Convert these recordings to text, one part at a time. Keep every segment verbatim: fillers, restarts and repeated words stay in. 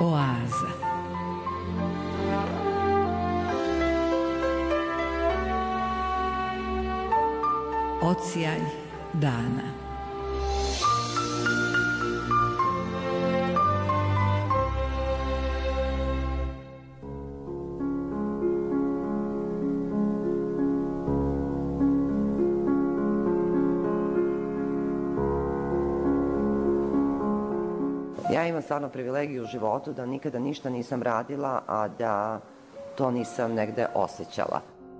Oaza. Odsjaj dana. Ja imam stvarno privilegiju u životu da nikada ništa nisam radila, a da to nisam negde osjećala.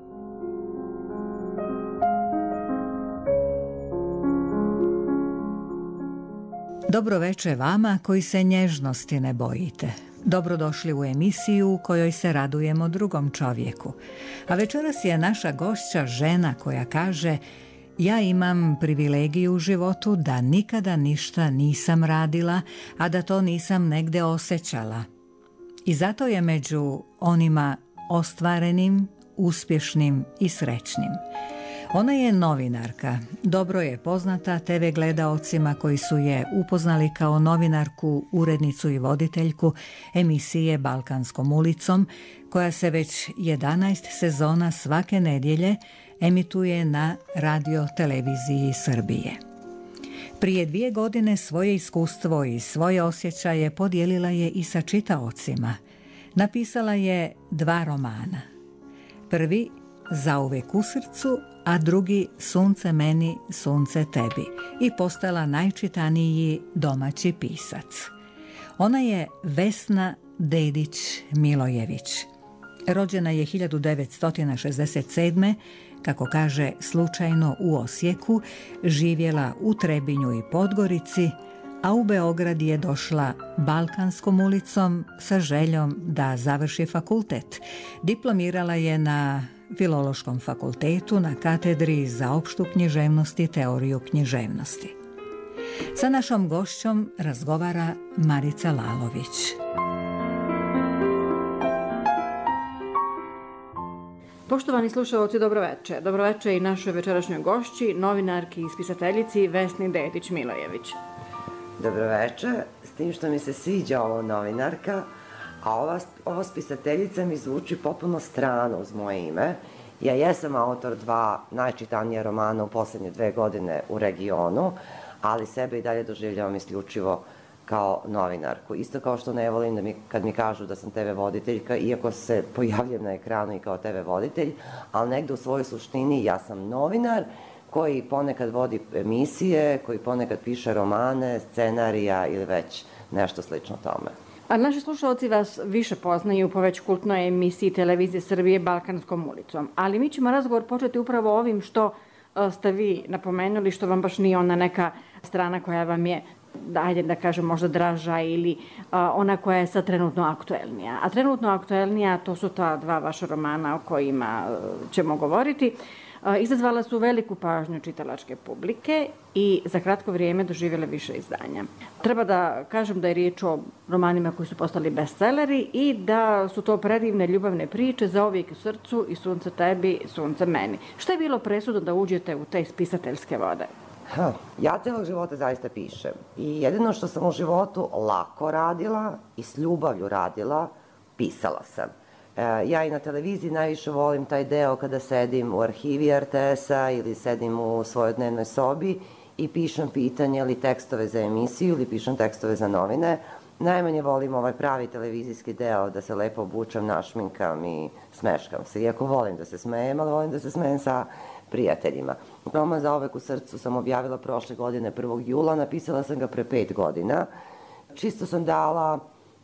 Dobro veče vama koji se nježnosti ne bojite. Dobrodošli u emisiju u kojoj se radujemo drugom čovjeku. A večeras je naša gošća žena koja kaže: ja imam privilegiju u životu da nikada ništa nisam radila, a da to nisam negde osjećala. I zato je među onima ostvarenim, uspješnim i srećnim. Ona je novinarka, dobro je poznata te ve gledaocima koji su je upoznali kao novinarku, urednicu i voditeljku emisije Balkanskom ulicom, koja se već jedanaest sezona svake nedjelje emituje na radio televiziji Srbije. Prije dvije godine svoje iskustvo i svoje osjećaje podijelila je i sa čitaocima. Napisala je dva romana. Prvi Zauvek u srcu, a drugi Sunce meni, sunce tebi, i postala najčitaniji domaći pisac. Ona je Vesna Dedić Milojević. Rođena je hiljadu devetsto šezdeset sedme. Kako kaže, slučajno u Osijeku, živjela u Trebinju i Podgorici, a u Beograd je došla Balkanskom ulicom sa željom da završi fakultet. Diplomirala je na Filološkom fakultetu na katedri za opštu književnost i teoriju književnosti. Sa našom gošćom razgovara Marica Lalović. Poštovani slušalci, dobroveče. Dobroveče i našoj večerašnjoj gošći, novinarki i spisateljici Vesni Dedić Milojević. Dobroveče, s tim što mi se sviđa ovo novinarka, a ova, ova spisateljica mi zvuči potpuno strano uz moje ime. Ja jesam autor dva najčitanija romana u posljednje dve godine u regionu, ali sebe i dalje doživljavam isključivo kao novinarku. Isto kao što ne volim da mi, kad mi kažu da sam te ve voditeljka, iako se pojavljam na ekranu i kao te ve voditelj, ali negde u svojoj suštini ja sam novinar koji ponekad vodi emisije, koji ponekad piše romane, scenarija ili već nešto slično tome. A naši slušalci vas više poznaju po već kultnoj emisiji televizije Srbije Balkanskom ulicom, ali mi ćemo razgovor početi upravo ovim što ste vi napomenuli, što vam baš nije ona neka strana koja vam je, ajde da kažem, možda draža ili a, ona koja je sad trenutno aktuelnija. A trenutno aktuelnija, to su ta dva vaša romana o kojima a, ćemo govoriti. A, izazvala su veliku pažnju čitalačke publike i za kratko vrijeme doživjele više izdanja. Treba da kažem da je riječ o romanima koji su postali bestselleri i da su to predivne ljubavne priče Zauvijek u srcu i Sunce tebi, sunce meni. Šta je bilo presudno da uđete u te spisateljske vode? Ha, ja celog života zaista pišem i jedino što sam u životu lako radila i s ljubavlju radila, pisala sam. E, ja i na televiziji najviše volim taj deo kada sedim u arhivi er te es-a ili sedim u svojoj dnevnoj sobi i pišem pitanje ili tekstove za emisiju ili pišem tekstove za novine. Najmanje volim ovaj pravi televizijski deo da se lepo obučem, našminkam i smeškam se. Iako volim da se smejem, ali volim da se smejem sa prijateljima. Roman Zauvek u srcu sam objavila prošle godine prvog jula, napisala sam ga pre pet godina. Čisto sam dala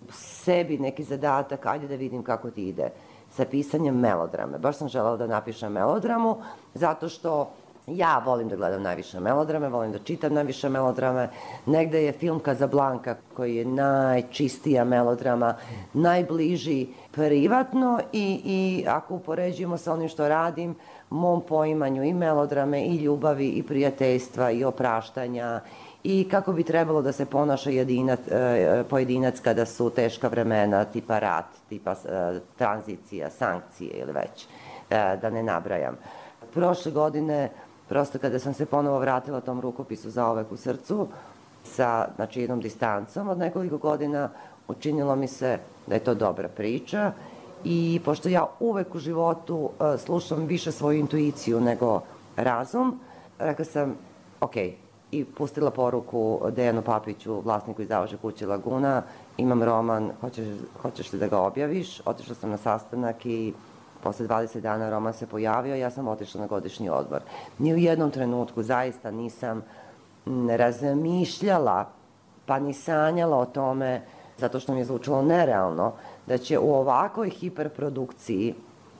sebi neki zadatak, ajde da vidim kako ti ide sa pisanjem melodrame. Baš sam želela da napišem melodramu, zato što ja volim da gledam najviše melodrame, volim da čitam najviše melodrame. Negde je film Casablanca, koji je najčistija melodrama, najbliži privatno i, i ako upoređujemo sa onim što radim, mom poimanju i melodrame, i ljubavi, i prijateljstva, i opraštanja, i kako bi trebalo da se ponaša jedinac, pojedinac kada su teška vremena, tipa rat, tipa tranzicija, sankcije ili već, da ne nabrajam. Prošle godine, prosto kada sam se ponovo vratila tom rukopisu Zauvek u srcu, sa znači, jednom distancom od nekoliko godina, učinilo mi se da je to dobra priča i pošto ja uvek u životu slušam više svoju intuiciju nego razum, rekla sam, ok, i pustila poruku Dejanu Papiću, vlasniku izdavačke kuće Laguna, imam roman, hoćeš, hoćeš li da ga objaviš? Otišla sam na sastanak i posle dvadeset dana roman se pojavio, ja sam otišla na godišnji odmor. Ni u jednom trenutku zaista nisam razmišljala, pa ni sanjala o tome, zato što mi je zvučalo nerealno, da će u ovakvoj hiperprodukciji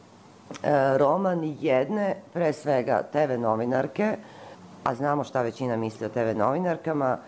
roman jedne, pre svega te ve novinarke, a znamo šta većina misli o te ve novinarkama,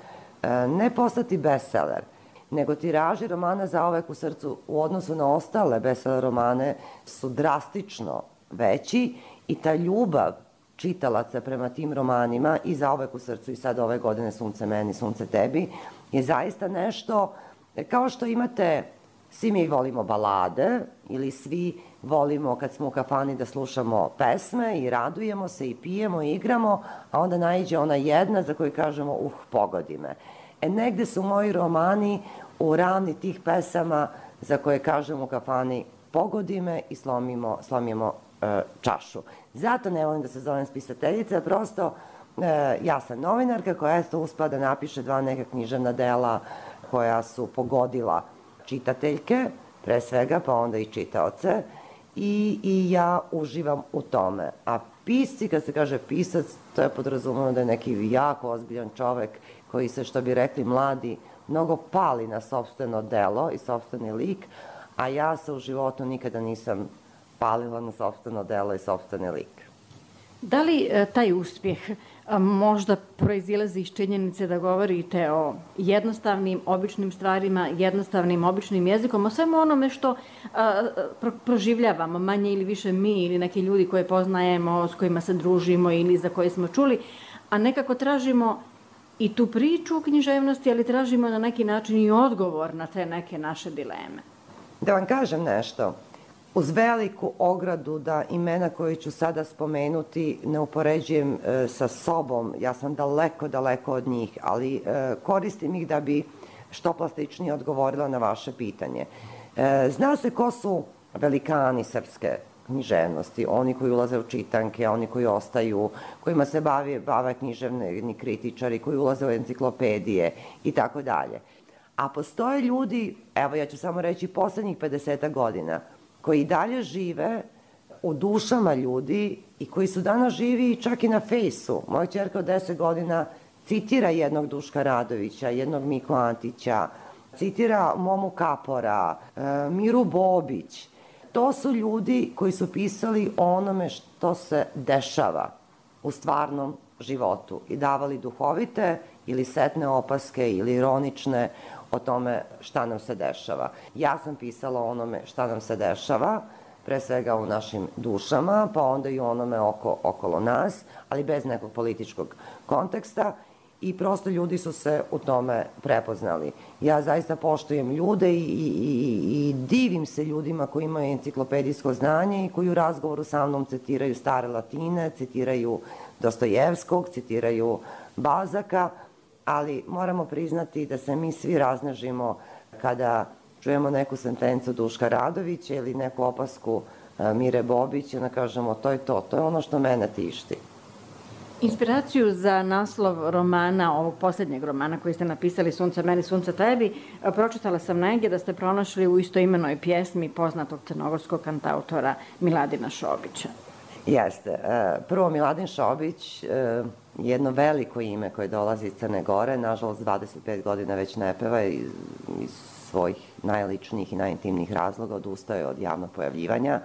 ne postati bestseller, nego tiraži romana Zauvek u srcu u odnosu na ostale bestseller romane su drastično veći i ta ljubav čitalaca prema tim romanima i Zauvek u srcu i sad ove godine Sunce meni, Sunce tebi je zaista nešto kao što imate, svi mi volimo balade ili svi volimo kad smo u kafani da slušamo pesme i radujemo se i pijemo i igramo, a onda naiđe ona jedna za koju kažemo uh, pogodi me. E, negde su moji romani u ravni tih pesama za koje kažemo u kafani pogodi me i slomimo, slomimo e, čašu. Zato ne volim da se zovem spisateljica, prosto e, ja sam novinarka koja je to uspela da napiše dva neka književna dela koja su pogodila čitateljke, pre svega, pa onda i čitaoce, i, i ja uživam u tome. A pisci, kad se kaže pisac, to je podrazumeno da je neki jako ozbiljan čovek koji se, što bi rekli mladi, mnogo pali na sopstveno delo i sopstveni lik, a ja se u životu nikada nisam palila na sopstveno delo i sopstveni lik. Da li e, taj uspjeh a, možda proizilazi iz činjenice da govorite o jednostavnim, običnim stvarima, jednostavnim, običnim jezikom, o svemu onome što a, pro, proživljavamo, manje ili više mi ili neki ljudi koje poznajemo, s kojima se družimo ili za koje smo čuli, a nekako tražimo i tu priču u književnosti, ali tražimo na neki način i odgovor na te neke naše dileme. Da vam kažem nešto, uz veliku ogradu da imena koje ću sada spomenuti ne upoređujem e, sa sobom, ja sam daleko, daleko od njih, ali e, koristim ih da bi što plastičnije odgovorila na vaše pitanje. E, zna se ko su velikani srpske književnosti, oni koji ulaze u čitanke, oni koji ostaju, kojima se bave, bave književni kritičari, koji ulaze u enciklopedije i tako dalje. A postoje ljudi, evo ja ću samo reći poslednjih pedeset godina, koji dalje žive u dušama ljudi i koji su danas živi čak i na fejsu. Moja ćerka od deset godina citira jednog Duška Radovića, jednog Miku Antića, citira Momu Kapora, Miru Bobić. To su ljudi koji su pisali o onome što se dešava u stvarnom životu i davali duhovite ili setne opaske ili ironične o tome šta nam se dešava. Ja sam pisala o onome šta nam se dešava, pre svega u našim dušama, pa onda i onome oko, okolo nas, ali bez nekog političkog konteksta i prosto ljudi su se u tome prepoznali. Ja zaista poštujem ljude i, i, i, i divim se ljudima koji imaju enciklopedijsko znanje i koji u razgovoru sa mnom citiraju stare latine, citiraju Dostojevskog, citiraju Balzaka, ali moramo priznati da se mi svi raznežimo kada čujemo neku sentencu Duška Radovića ili neku opasku Mire Bobić i onda kažemo to je to, to je ono što mene tišti. Inspiraciju za naslov romana, ovog posljednjeg romana koji ste napisali Sunce meni, Sunce tebi, pročitala sam negdje da ste pronašli u istoimenoj pjesmi poznatog crnogorskog kantautora Miladina Šobića. Jeste. Prvo, Miladin Šobić, jedno veliko ime koje dolazi iz Crne Gore, nažalost dvadeset pet godina već ne peva iz, iz svojih najličnijih i najintimnijih razloga, odustaje od javnog pojavljivanja.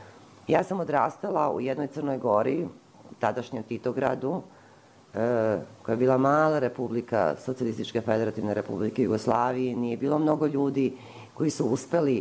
Ja sam odrastala u jednoj Crnoj Gori, tadašnjem Titogradu, koja je bila mala republika Socijalističke federativne republike Jugoslavije. Nije bilo mnogo ljudi koji su uspeli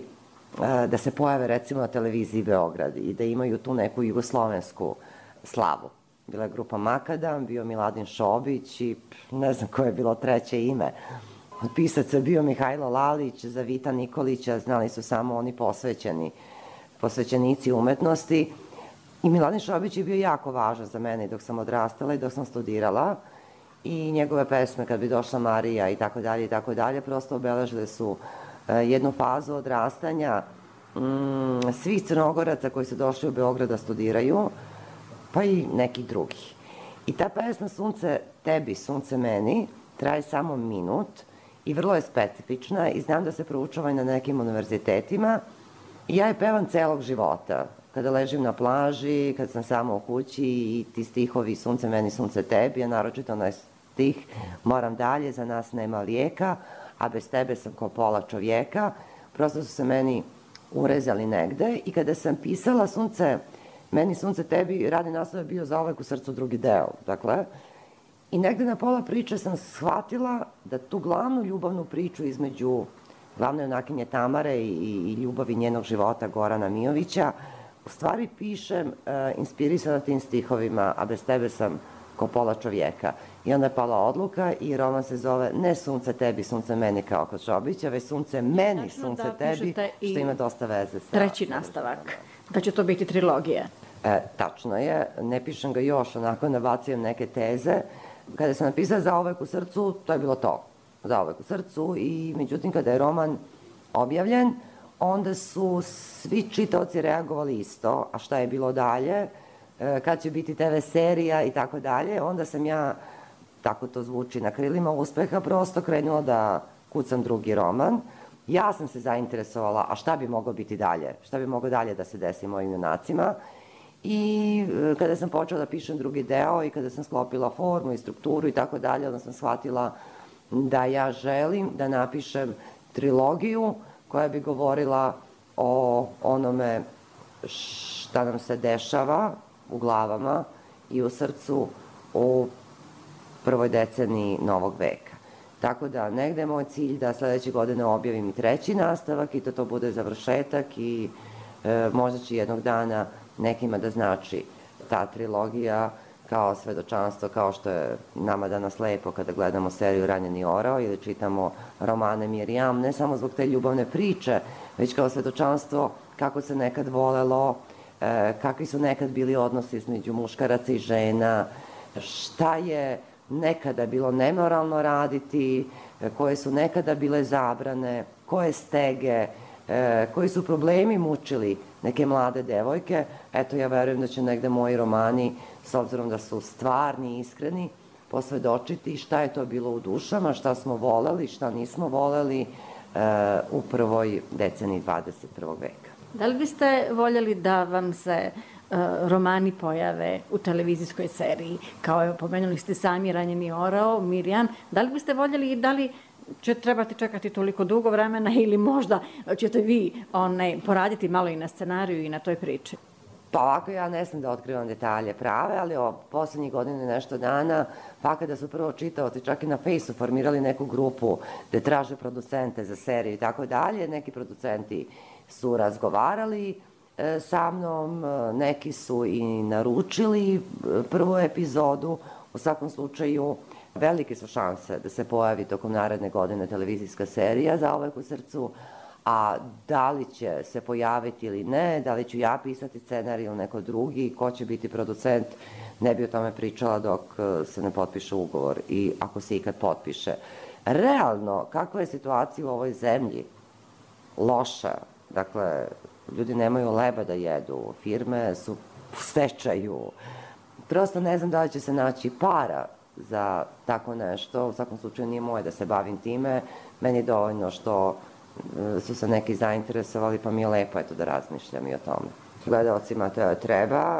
da se pojave recimo na televiziji Beograd i da imaju tu neku jugoslovensku slavu. Bila je grupa Makadam, bio Miladin Šobić i ne znam koje je bilo treće ime. Od pisaca bio Mihajlo Lalić, za Vita Nikolića znali su samo oni posvećeni, posvećenici umetnosti. I Miladin Šobić je bio jako važan za mene i dok sam odrastala i dok sam studirala. I njegove pesme, kad bi došla Marija i tako dalje i tako dalje, prosto obeležile su jednu fazu odrastanja svih Crnogoraca koji su došli u Beograd da studiraju, pa i neki drugi. I ta pesma Sunce tebi, sunce meni traje samo minut i vrlo je specifična i znam da se proučava i na nekim univerzitetima. I ja je pevam celog života. Kada ležim na plaži, kad sam sama u kući i ti stihovi sunce meni, sunce tebi, a naročito onaj stih moram dalje, za nas nema lijeka, a bez tebe sam ko pola čovjeka. Prosto su se meni urezali negde i kada sam pisala sunce meni, sunce tebi, radni naslov je bio Zauvek u srcu drugi deo. Dakle, i negde na pola priče sam shvatila da tu glavnu ljubavnu priču između glavne junakinje Tamare i, i ljubavi njenog života Gorana Mijovića u stvari pišem e, inspirisana tim stihovima, a bez tebe sam ko pola čovjeka. I onda je pala odluka i roman se zove ne sunce tebi, sunce meni kao kod Šobića, već sunce meni, sunce tebi, što ima dosta veze sa... Treći nastavak, da će to biti trilogija. E, tačno je, ne pišem ga još, onako nabacujem neke teze. Kada sam napisala Zauvek u srcu, to je bilo to. Zauvek u srcu i međutim kada je roman objavljen, onda su svi čitaoci reagovali isto, a šta je bilo dalje, kad će biti te ve serija i tako dalje, onda sam ja, tako to zvuči na krilima uspeha, prosto krenula da kucam drugi roman. Ja sam se zainteresovala, a šta bi moglo biti dalje, šta bi moglo dalje da se desi mojim junacima. I kada sam počela da pišem drugi deo i kada sam sklopila formu i strukturu i tako dalje, onda sam shvatila da ja želim da napišem trilogiju koja bi govorila o onome šta nam se dešava u glavama i u srcu u prvoj deceniji novog veka. Tako da negde je moj cilj da sledeće godine objavim i treći nastavak i da to bude završetak i e, možda će jednog dana nekima da znači ta trilogija kao svedočanstvo, kao što je nama danas lepo kada gledamo seriju Ranjeni orao ili čitamo romane Mirjam, ne samo zbog te ljubavne priče, već kao svedočanstvo kako se nekad volelo, e, kakvi su nekad bili odnosi između muškaraca i žena, šta je nekada bilo nemoralno raditi, e, koje su nekada bile zabrane, koje stege, e, koji su problemi mučili neke mlade devojke. Eto, ja verujem da će negde moji romani, s obzirom da su stvarni i iskreni, posvedočiti šta je to bilo u dušama, šta smo voleli, šta nismo voleli e, u prvoj deceniji dvadeset prvog veka. Da li biste voljeli da vam se e, romani pojave u televizijskoj seriji? Kao je, pomenuli ste sami Ranjeni orao, Mirjam. Da li biste voljeli i da li će trebati čekati toliko dugo vremena ili možda ćete vi onaj, poraditi malo i na scenariju i na toj priči? Pa ovako ja ne znam da otkrivam detalje prave, ali o poslednjih godine nešto dana, pa kada su prvo čitaoci čak i na Fejsu formirali neku grupu gde traže producente za seriju i tako dalje, neki producenti su razgovarali e, sa mnom, neki su i naručili prvu epizodu, u svakom slučaju velike su šanse da se pojavi tokom naredne godine televizijska serija Zauvek u srcu, a da li će se pojaviti ili ne, da li ću ja pisati scenarij ili neko drugi, ko će biti producent, ne bi o tome pričala dok se ne potpiše ugovor i ako se ikad potpiše. Realno, kakva je situacija u ovoj zemlji? Loša. Dakle, ljudi nemaju leba da jedu, firme su u stečaju. Prosto ne znam da li će se naći para za tako nešto. U svakom slučaju nije moje da se bavim time. Meni je dovoljno što su se neki zainteresovali, pa mi je lepo eto da razmišljam i o tome. Gledalcima to treba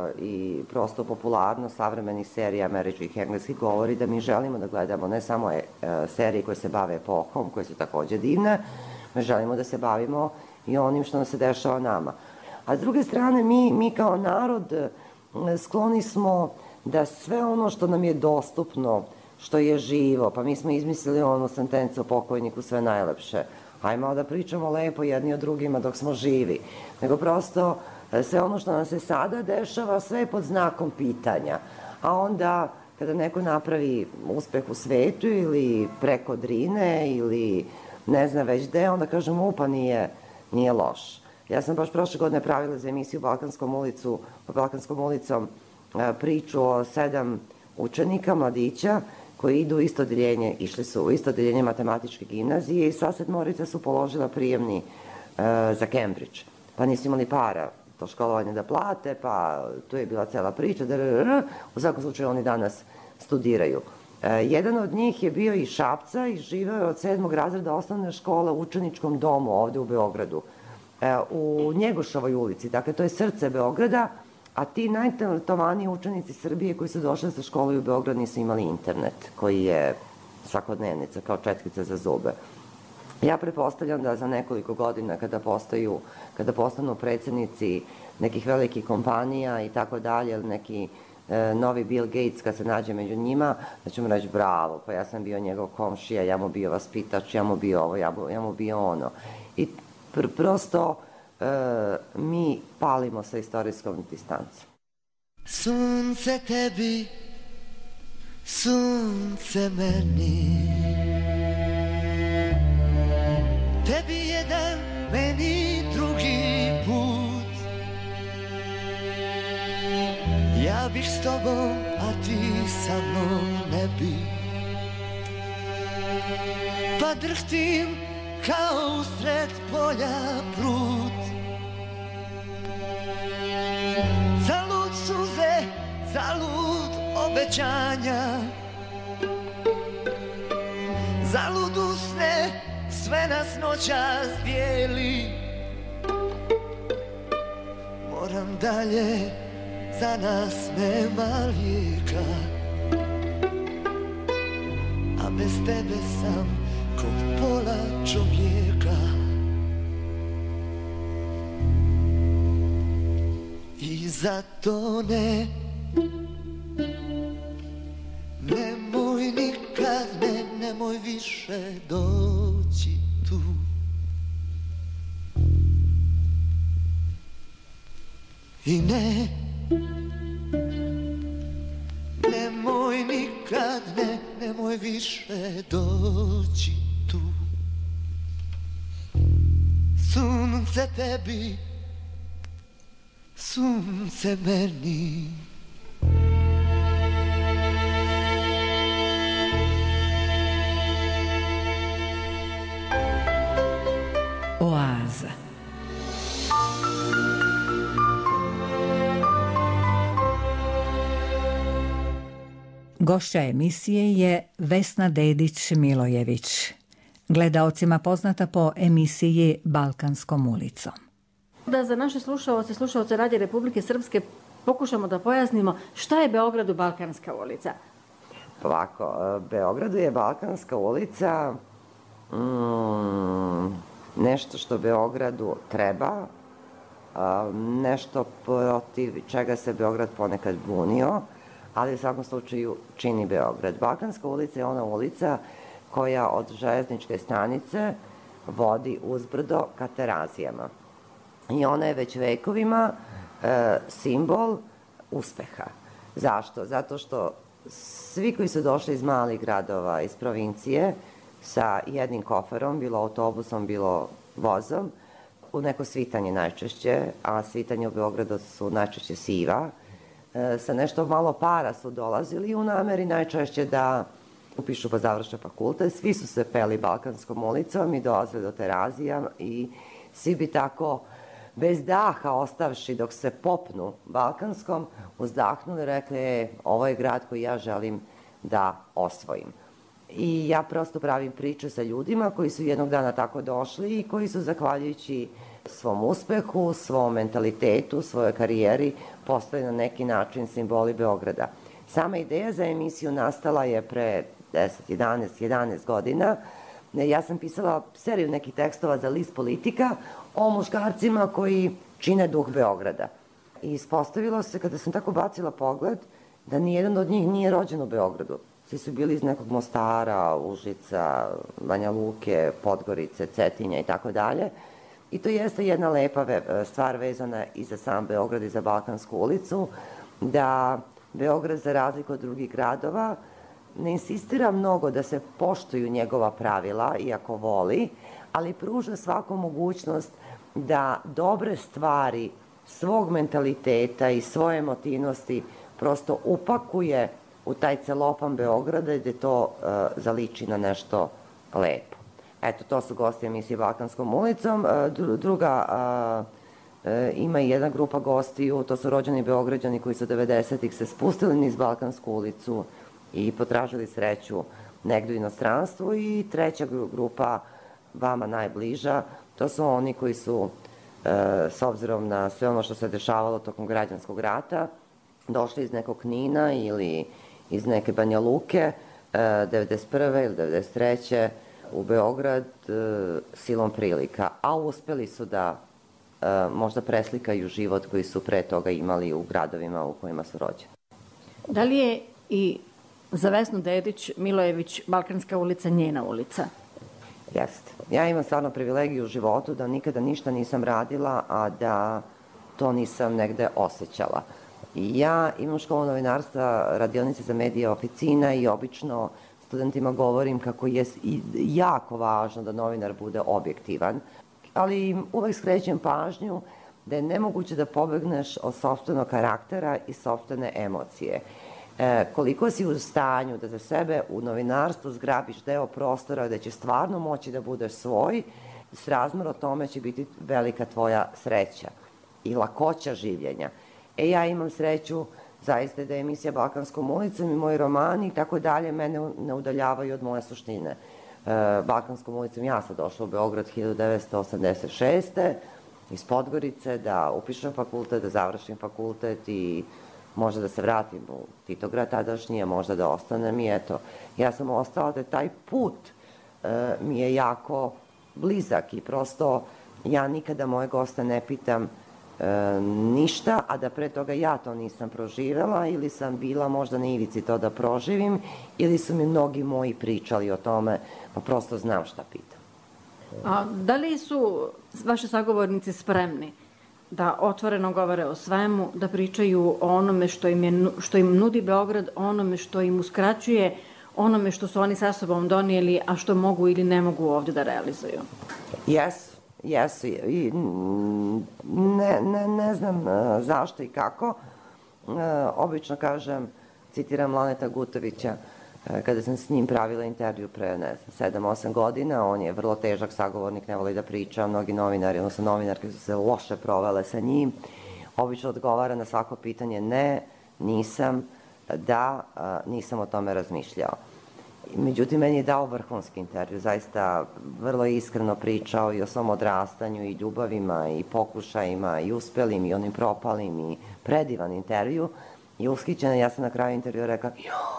i prosto popularno savremenih serija američkih i engleskih govori da mi želimo da gledamo ne samo serije koje se bave epohom, koje su takođe divne, mi želimo da se bavimo i onim što nam se dešava nama. A s druge strane, mi, mi kao narod skloni smo da sve ono što nam je dostupno, što je živo, pa mi smo izmislili onu sentencu o pokojniku sve najlepše. Hajmo da pričamo lepo jedni o drugima dok smo živi. Nego prosto sve ono što nam se sada dešava, sve je pod znakom pitanja. A onda kada neko napravi uspeh u svetu ili preko Drine ili ne zna već gde, onda kažemo upa nije, nije loš. Ja sam baš prošle godine pravila za emisiju Balkanskom ulicu, Balkanskom ulicom priču o sedam učenika, mladića, koji idu u isto odeljenje, išli su u isto odeljenje matematičke gimnazije i sva sedmorica su položila prijemni za Cambridge. Pa nisu imali para to školovanje da plate, pa tu je bila cela priča. U svakom slučaju oni danas studiraju. Jedan od njih je bio iz Šapca i živeo je od sedmog razreda osnovne škole u učeničkom domu ovde u Beogradu, u Njegošovoj ulici. Dakle, to je srce Beograda, a ti najtalentovaniji učenici Srbije koji su došli sa škole u Beograd nisu imali internet, koji je svakodnevnica, kao četkica za zube. Ja pretpostavljam da za nekoliko godina kada postaju, kada postanu predsednici nekih velikih kompanija i tako dalje, neki novi Bill Gates kad se nađe među njima, da ćemo reći bravo, pa ja sam bio njegov komšija, ja mu bio vaspitač, ja mu bio ovo, ja mu bio ono. I prosto mi palimo sa istorijskom distancom. Sunce tebi, sunce meni, tebi jedan, meni drugi put. Ja bih s tobom, a ti sa mnom ne bi. Pa drhtim kao usred polja prut. Zalud suze, zalud obećanja, zalud usne, sve nas noćas dijeli. Moram dalje, za nas nema lijeka, a bez tebe sam ko pola čovjeka. I zato ne, nemoj nikad, ne, nemoj više doći tu. I ne, nemoj nikad, ne, nemoj više doći tu. Sunce tebi, sunce meni. Oaza. Gošća emisije je Vesna Dedić-Milojević, gledaocima poznata po emisiji Balkanskom ulicom. Da za naše slušaoce, slušaoce Radija Republike Srpske pokušamo da pojasnimo šta je Beogradu Balkanska ulica. Ovako, Beogradu je Balkanska ulica mm, nešto što Beogradu treba, nešto protiv čega se Beograd ponekad bunio, ali u svakom slučaju čini Beograd. Balkanska ulica je ona ulica koja od železničke stanice vodi uzbrdo ka Terazijama. I ona je već vekovima e, simbol uspeha. Zašto? Zato što svi koji su došli iz malih gradova, iz provincije, sa jednim koferom, bilo autobusom, bilo vozom, u neko svitanje najčešće, a svitanje u Beogradu su najčešće siva, e, sa nešto malo para su dolazili u nameri najčešće da upišu pa završe fakultet. Svi su se peli Balkanskom ulicom i dolazili do Terazija i svi bi tako bez daha ostavši dok se popnu Balkanskom, uzdahnuli i rekli, e, ovo je grad koji ja želim da osvojim. I ja prosto pravim priče sa ljudima koji su jednog dana tako došli i koji su, zahvaljujući svom uspehu, svom mentalitetu, svojoj karijeri, postali na neki način simboli Beograda. Sama ideja za emisiju nastala je pre deset, jedanaest, jedanaest godina. Ja sam pisala seriju nekih tekstova za list Politika o muškarcima koji čine duh Beograda. I ispostavilo se, kada sam tako bacila pogled, da nijedan od njih nije rođen u Beogradu. Svi su bili iz nekog Mostara, Užica, Banja Luke, Podgorice, Cetinja i tako dalje. I to jeste jedna lepa stvar vezana i za sam Beograd i za Balkansku ulicu, da Beograd, za razliku od drugih gradova, ne insistira mnogo da se poštuju njegova pravila, iako voli, ali pruža svaku mogućnost da dobre stvari svog mentaliteta i svoje emotivnosti prosto upakuje u taj celofan Beograda gde to uh, zaliči na nešto lepo. Eto, to su gosti emisije Balkanskom ulicom. Uh, druga, uh, uh, ima i jedna grupa gostiju, to su rođeni Beograđani koji su devedesetih se spustili niz Balkansku ulicu i potražili sreću negdje u inostranstvu, i treća grupa, vama najbliža, to su oni koji su, e, s obzirom na sve ono što se dešavalo tokom građanskog rata, došli iz nekog Knina ili iz neke Banja Luke, e, devedeset prve ili devedeset treće u Beograd e, silom prilika, a uspeli su da e, možda preslikaju život koji su pre toga imali u gradovima u kojima su rođeni. Da li je i za Vesnu Dedić Milojević Balkanska ulica njena ulica? Jeste. Ja imam stvarno privilegiju u životu da nikada ništa nisam radila, a da to nisam negde osjećala. I ja imam školu novinarstva, radionice za medije oficina, i obično studentima govorim kako je jako važno da novinar bude objektivan, ali im uvek skrećem pažnju da je nemoguće da pobegneš od sopstvenog karaktera i sopstvene emocije. E, koliko si u stanju da za sebe u novinarstvu zgrabiš deo prostora gde će stvarno moći da budeš svoj, srazmjerno tome će biti velika tvoja sreća i lakoća življenja. E, ja imam sreću zaista da je emisija Balkanskom ulicom i moji romani i tako dalje mene ne udaljavaju od moje suštine. E, Balkanskom ulicom ja sam došla u Beograd hiljadu devetsto osamdeset šeste iz Podgorice, da upišem fakultet, da završim fakultet i možda da se vratim u Titograd tadašnji, a možda da ostanem, i eto, ja sam ostala da taj put e, mi je jako blizak, i prosto ja nikada moje goste ne pitam e, ništa, a da pre toga ja to nisam proživela, ili sam bila možda na ivici to da proživim, ili su mi mnogi moji pričali o tome, pa prosto znam šta pitam. A da li su vaši sagovornici spremni da otvoreno govore o svemu, da pričaju o onome što im, je, što im nudi Beograd, onome što im uskraćuje, onome što su oni sa sobom donijeli, a što mogu ili ne mogu ovdje da realizuju? Jesu, jesu. I ne, ne, ne znam zašto i kako. Obično kažem, citiram Laneta Gutovića, kada sam s njim pravila intervju pre, ne znam, sedam osam godina, on je vrlo težak sagovornik, ne voli da priča, mnogi novinari, odnosno novinarke su se loše provele sa njim, obično odgovara na svako pitanje ne, nisam, da, nisam o tome razmišljao. Međutim, meni je dao vrhunski intervju, zaista vrlo iskreno pričao i o svom odrastanju i ljubavima i pokušajima i uspelim i onim propalim, i predivan intervju, i ushićena, ja sam na kraju intervjua rekla,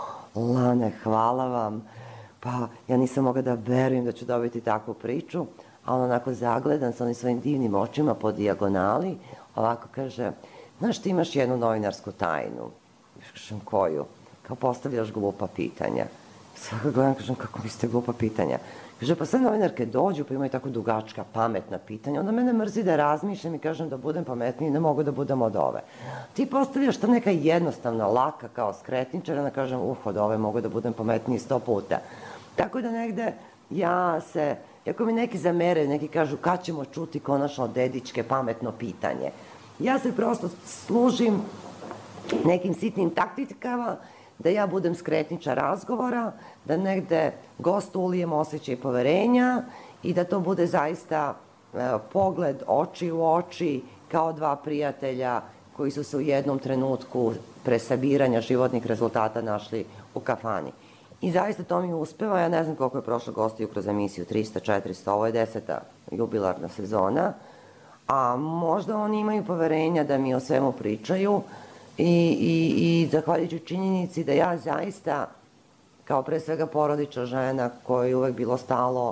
Lane, hvala vam, pa ja nisam mogla da verujem da ću dobiti takvu priču, a on onako zagledan sa onim svojim divnim očima po dijagonali, ovako kaže, znaš, ti imaš jednu novinarsku tajnu. Kažem, koju? Kao postavljaš glupa pitanja. Svaka gledam, kažem, kako mislite glupa pitanja? Kaže, pa sve novinarke dođu, pa imaju tako dugačka, pametna pitanja, onda mene mrzi da razmišljam i kažem da budem pametniji, ne mogu da budem od ove. Ti postavljaš ta neka jednostavna, laka, kao skretničar, onda kažem, uf, od ove mogu da budem pametniji sto puta. Tako da negde ja se, ako mi neki zameraju, neki kažu, kad ćemo čuti konačno dedičke pametno pitanje, ja se prosto služim nekim sitnim taktikama, da ja budem skretničar razgovora, da negde gostu ulijem osjećaj poverenja i da to bude zaista e, pogled oči u oči, kao dva prijatelja koji su se u jednom trenutku pre sabiranja životnih rezultata našli u kafani. I zaista to mi uspeva, ja ne znam koliko je prošlo gostiju kroz emisiju, trista, četiristo, ovo je deseta jubilarna sezona, a možda oni imaju poverenja da mi o svemu pričaju, I, i, i zahvaljujući činjenici da ja zaista, kao pre svega porodična žena kojoj je uvek bilo stalo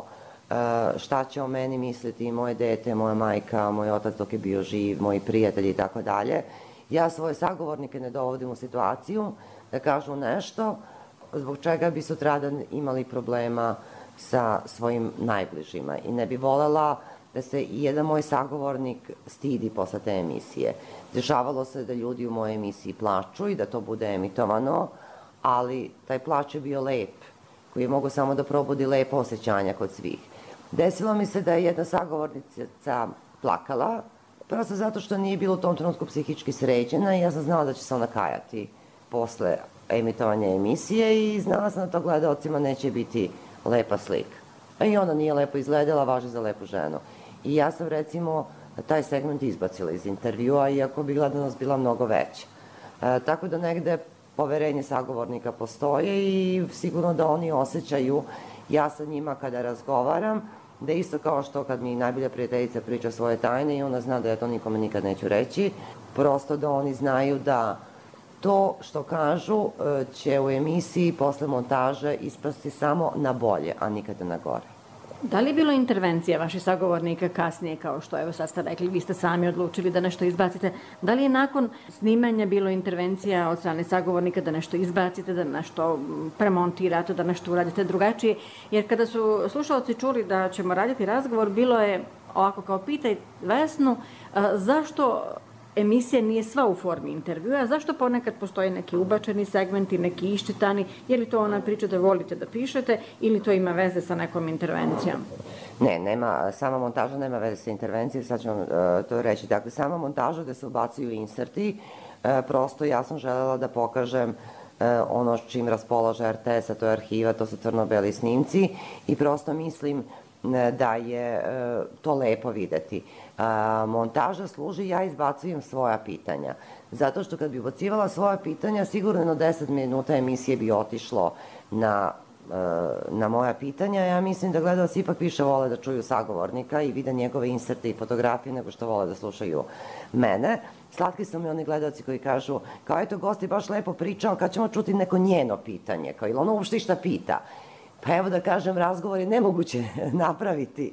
šta će o meni misliti moje dete, moja majka, moj otac dok je bio živ, moji prijatelji i tako dalje, ja svoje sagovornike ne dovodim u situaciju da kažu nešto zbog čega bi sutradan imali problema sa svojim najbližima. I ne bi volela da se i jedan moj sagovornik stidi posle te emisije. Dešavalo se da ljudi u mojoj emisiji plaču i da to bude emitovano, ali taj plač je bio lep, koji je mogo samo da probudi lepo osjećanja kod svih. Desilo mi se da je jedna sagovornica plakala, prosto zato što nije bilo u tom trenutku psihički sređena, i ja sam znala da će se ona kajati posle emitovanja emisije i znala sam da to gledalcima neće biti lepa slika. I ona nije lepo izgledala, važi za lepu ženu. I ja sam recimo taj segment izbacila iz intervjua, iako bi gledanost bila mnogo veća. E, tako da negde poverenje sagovornika postoje i sigurno da oni osjećaju, ja sa njima kada razgovaram, da isto kao što kad mi najbolja prijateljica priča svoje tajne i ona zna da ja to nikome nikad neću reći, prosto da oni znaju da to što kažu će u emisiji posle montaže ispasti samo na bolje, a nikada na gore. Da li je bilo intervencija vaših sagovornika kasnije, kao što evo sad ste rekli, vi ste sami odlučili da nešto izbacite, da li je nakon snimanja bilo intervencija od strane sagovornika da nešto izbacite, da nešto premontirate, da nešto uradite drugačije, jer kada su slušalci čuli da ćemo raditi razgovor, bilo je ovako kao pitaj Vesnu, zašto emisija nije sva u formi intervjua, zašto ponekad postoje neki ubačeni segmenti, neki iščitani, je li to ona priča da volite da pišete ili to ima veze sa nekom intervencijom? Ne, nema, sama montaža nema veze sa intervencijom, sad ću vam uh, to reći. Dakle, sama montaža gde se ubacuju inserti, uh, prosto ja sam želela da pokažem uh, ono čim raspolaže R T S, a to je arhiva, to su crno-beli snimci i prosto mislim da je to lepo videti. Montaža služi, ja izbacujem svoja pitanja. Zato što kad bi ubacivala svoja pitanja, sigurno jedno deset minuta emisije bi otišlo na, na moja pitanja. Ja mislim da gledalci ipak više vole da čuju sagovornika i vide njegove inserte i fotografije nego što vole da slušaju mene. Slatki su mi oni gledalci koji kažu, kao eto, gost je baš lepo pričao, kad ćemo čuti neko njeno pitanje, kao ili ono uopšte šta pita. Pa evo da kažem, razgovor je nemoguće napraviti,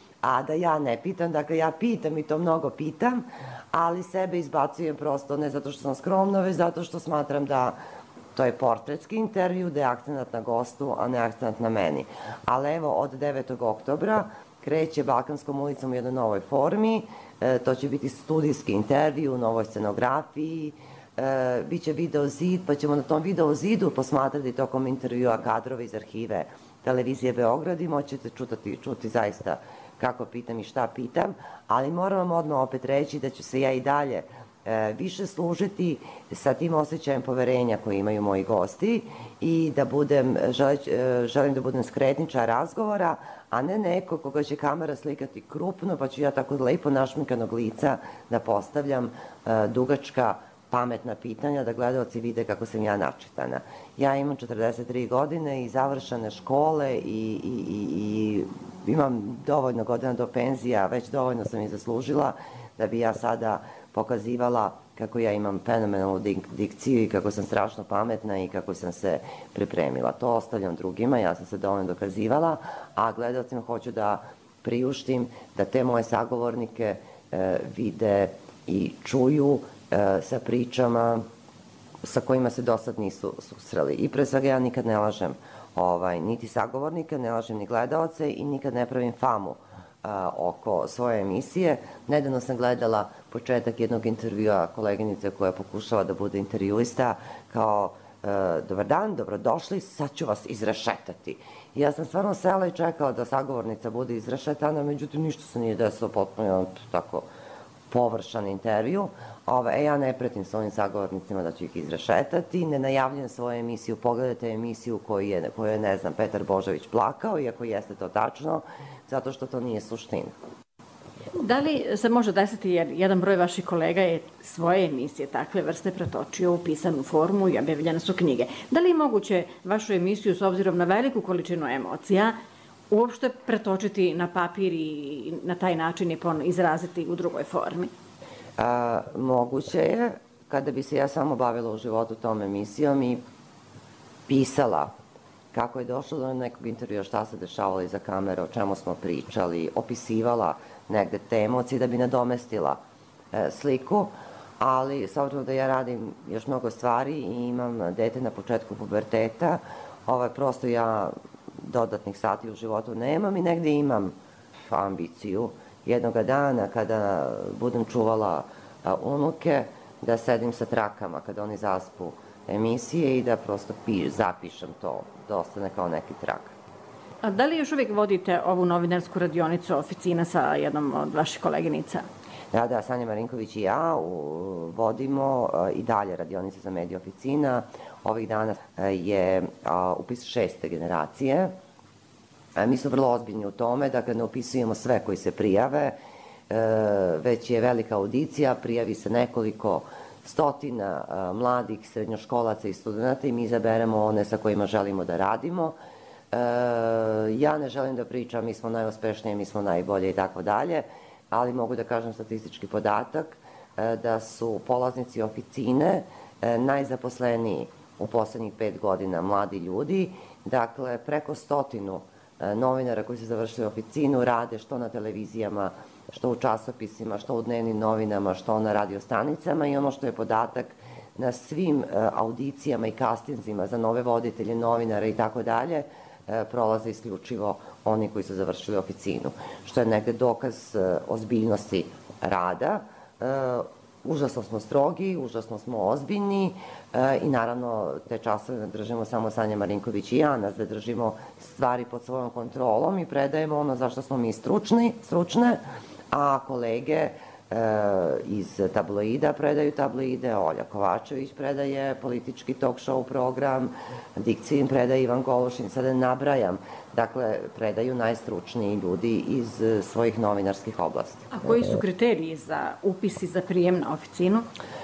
a da ja ne pitam. Dakle, ja pitam i to mnogo pitam, ali sebe izbacujem prosto ne zato što sam skromna, već zato što smatram da to je portretski intervju, da je akcenat na gostu, a ne akcenat na meni. Ali evo, od devetog oktobra kreće Balkanskom ulicom u jednoj novoj formi, e, to će biti studijski intervju u novoj scenografiji, E, biće video zid, pa ćemo na tom video zidu posmatrati tokom intervjua kadrove iz arhive Televizije Beograd i moćete čutati, čuti zaista kako pitam i šta pitam, ali moram vam odmah opet reći da ću se ja i dalje e, više služiti sa tim osjećajem poverenja koji imaju moji gosti i da budem, želeć, e, želim da budem skretničar razgovora, a ne neko koga će kamera slikati krupno, pa ću ja tako lepo našminkanog lica da postavljam e, dugačka pametna pitanja, da gledalci vide kako sam ja načitana. Ja imam četrdeset tri godine i završene škole i, i, i, i imam dovoljno godina do penzija, već dovoljno sam i zaslužila da bi ja sada pokazivala kako ja imam fenomenalnu dik dikciju i kako sam strašno pametna i kako sam se pripremila. To ostavljam drugima, ja sam se dovoljno dokazivala, a gledalcima hoću da priuštim da te moje sagovornike e, vide i čuju sa pričama sa kojima se do sad nisu susreli. I pre svega ja nikad ne lažem ovaj, niti sagovornika, ne lažem ni gledaoce i nikad ne pravim famu a, oko svoje emisije. Nedavno sam gledala početak jednog intervjua koleginice koja pokušava da bude intervjuista kao e, dobar dan, dobrodošli, sad ću vas izrešetati. I ja sam stvarno sela i čekala da sagovornica bude izrešetana, međutim ništa se nije desilo, potpuno tako površan intervju. Ove, ja ne pretim s ovim sagovornicima da ću ih izrešetati, ne najavljam svoju emisiju, pogledajte emisiju koju je, koju je, ne znam, Petar Božović plakao, iako jeste to tačno, zato što to nije suština. Da li se može desiti, jer jedan broj vaših kolega je svoje emisije takve vrste pretočio u pisanu formu i objavljene su knjige. Da li je moguće vašu emisiju, s obzirom na veliku količinu emocija, uopšte pretočiti na papir i na taj način je izraziti u drugoj formi? A, moguće je, kada bi se ja samo bavila u životu tom emisijom i pisala kako je došlo do nekog intervjua, šta se dešavalo iza kamere, o čemu smo pričali, opisivala negde te emocije da bi nadomestila e, sliku, ali s obzirom da ja radim još mnogo stvari i imam dete na početku puberteta, ovaj, prosto ja dodatnih sati u životu nemam i negde imam ambiciju jednoga dana kada budem čuvala a, unuke, da sedim sa trakama kada oni zaspu emisije i da prosto pi, zapišem to, da ostane kao neki trak. A da li još uvijek vodite ovu novinarsku radionicu Oficina sa jednom od vaših koleginica? Ja, da, Sanja Marinković i ja u, vodimo a, i dalje radionice za medije oficina. Ovih dana a, je a, upis šeste generacije. A, mi smo vrlo ozbiljni u tome, dakle ne upisujemo sve koji se prijave, e, već je velika audicija, prijavi se nekoliko stotina a, mladih srednjoškolaca i studenta i mi izaberemo one sa kojima želimo da radimo. E, ja ne želim da pričam mi smo najuspešniji, mi smo najbolje i tako dalje, ali mogu da kažem statistički podatak e, da su polaznici oficine e, najzaposleniji u poslednjih pet godina mladi ljudi, dakle preko stotinu e, novinara koji su završili oficinu rade što na televizijama, što u časopisima, što u dnevnim novinama, što na radiostanicama i ono što je podatak na svim e, audicijama i kastinzima za nove voditelje, novinara i tako dalje, prolaze isključivo oni koji su završili oficinu, što je negde dokaz ozbiljnosti rada. Užasno smo strogi, užasno smo ozbiljni i naravno te časove ne držimo samo Sanja Marinković i ja, nas da držimo stvari pod svojom kontrolom i predajemo ono zašto smo mi stručni, stručne, a kolege iz tabloida predaju tabloide, Olja Kovačević predaje politički talk show program, Dikcijin predaje Ivan Gološin, sada nabrajam, dakle predaju najstručniji ljudi iz svojih novinarskih oblasti. A koji su kriteriji za upis i za prijem na oficinu?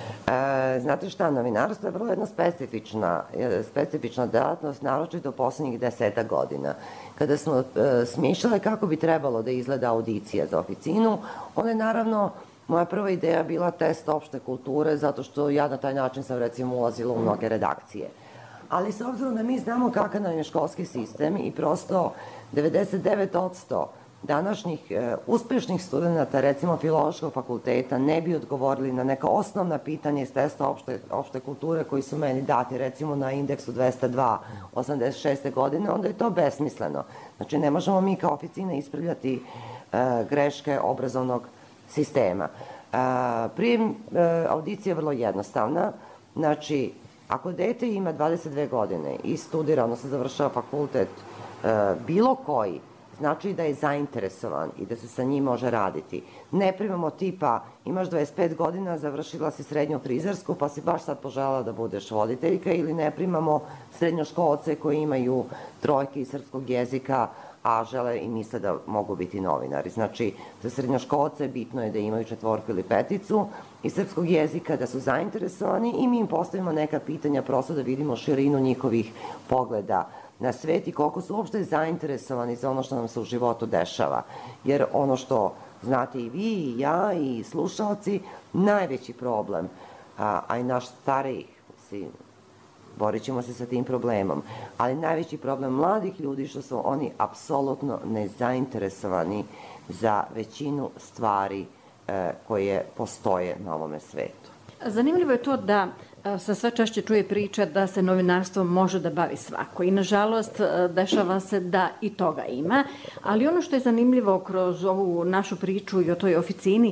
E, znate šta, novinarstvo je vrlo jedna specifična, specifična delatnost, naročito u poslednjih deseta godina. Kada smo e, smišljali kako bi trebalo da izgleda audicija za oficinu, ona je naravno moja prva ideja bila test opšte kulture, zato što ja na taj način sam recimo ulazila u mnoge redakcije. Ali s obzirom da mi znamo kakav nam je školski sistem i prosto devedeset devet posto današnjih e, uspešnih studenta, recimo Filološkog fakulteta, ne bi odgovorili na neka osnovna pitanja iz testa opšte, opšte kulture koji su meni dati recimo na indeksu dvesta dva osamdeset šeste godine, onda je to besmisleno. Znači ne možemo mi kao oficina ispravljati e, greške obrazovnog sistema. A, prijem e, audicije je vrlo jednostavna. Znači, ako dete ima dvadeset dve godine i studira, odnosno završava fakultet, e, bilo koji, znači da je zainteresovan i da se sa njim može raditi. Ne primamo tipa, imaš dvadeset pet godina, završila si srednju frizersku, pa si baš sad poželjela da budeš voditeljka, ili ne primamo srednjoškolce koji imaju trojke iz srpskog jezika, a žele i misle da mogu biti novinari. Znači, za srednjoškolce bitno je da imaju četvorku ili peticu iz srpskog jezika, da su zainteresovani i mi im postavimo neka pitanja prosto da vidimo širinu njihovih pogleda na svet i koliko su uopšte zainteresovani za ono što nam se u životu dešava. Jer ono što znate i vi, i ja, i slušalci, najveći problem, a, a i naš stariji, mislim, borit ćemo se sa tim problemom, ali najveći problem mladih ljudi što su oni apsolutno nezainteresovani za većinu stvari e, koje postoje na ovome svetu. Zanimljivo je to da se sve češće čuje priča da se novinarstvo može da bavi svako i nažalost dešava se da i toga ima, ali ono što je zanimljivo kroz ovu našu priču i o toj oficini,